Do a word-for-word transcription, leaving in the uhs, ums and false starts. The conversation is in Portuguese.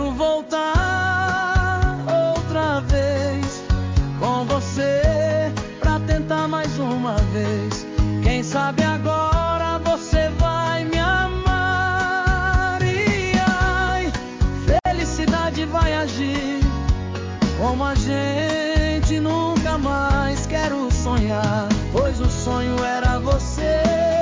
quero voltar outra vez com você pra tentar mais uma vez. Quem sabe agora você vai me amar e ai, felicidade vai agir como a gente nunca mais. Quero sonhar, pois o sonho era você.